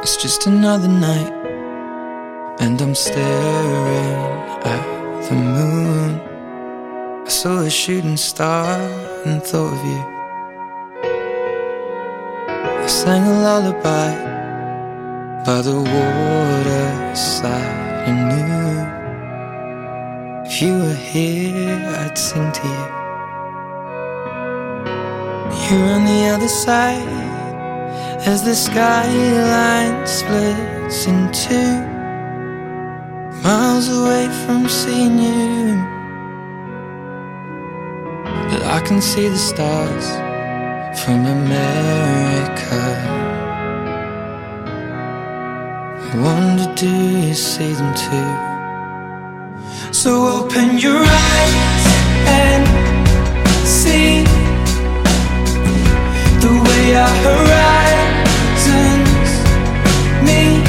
It's just another night, and I'm staring at the moon. I saw a shooting star and thought of you. I sang a lullaby by the waterside and knew if you were here, I'd sing to you. You're on the other side as the skyline splits in two, miles away from seeing you. But I can see the stars from America. I wonder, do you see them too? So open your eyes and see the way our horizons meet,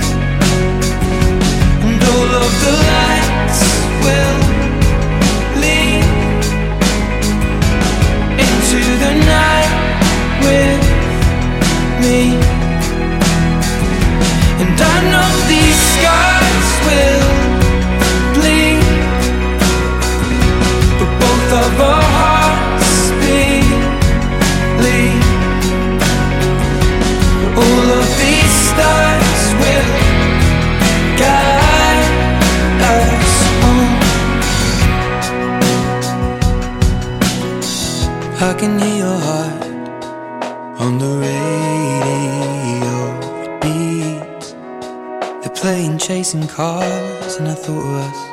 and all of the lights will lead into the night with me. And I know these scars will bleed, but both of our hearts bleed. All of these stars will guide us home. I can hear your heart on the radio. It beats. They're playing Chasing Cars, and I thought of us.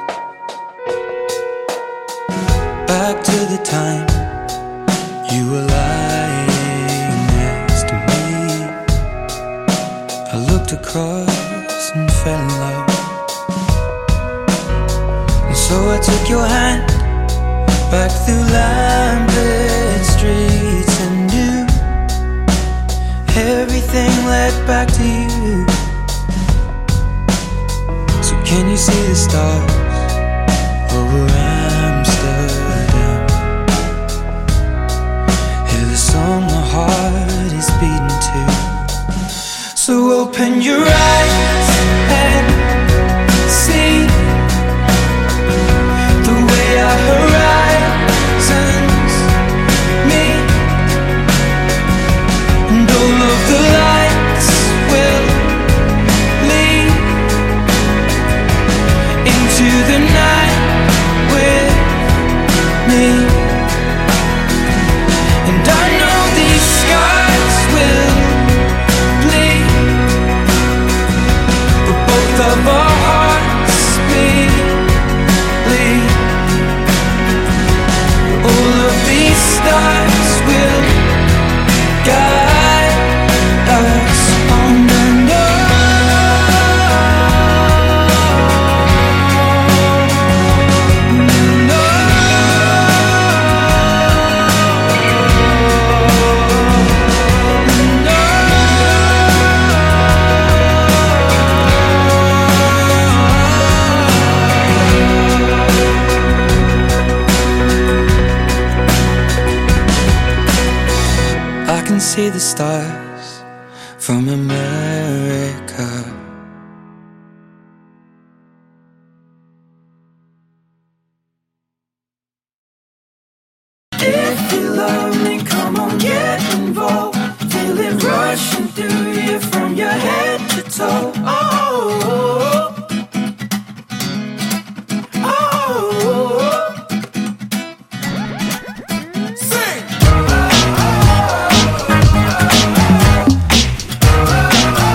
Back to the time you were lying next to me. I looked across and fell in love, and so I took your hand back through lamplit streets and knew everything led back to you. So can you see the stars over Amsterdam? Hear the song my heart is beating to. So open your eyes and see the way our horizons meet, and all of the lights will lead into the night with me. And I know these scars will bleed, but both of our hearts bleed. All of these stars will guide us on and on. I can see the stars from America. If you love me, come on, get involved. Feel it rushing through you from your head to toe.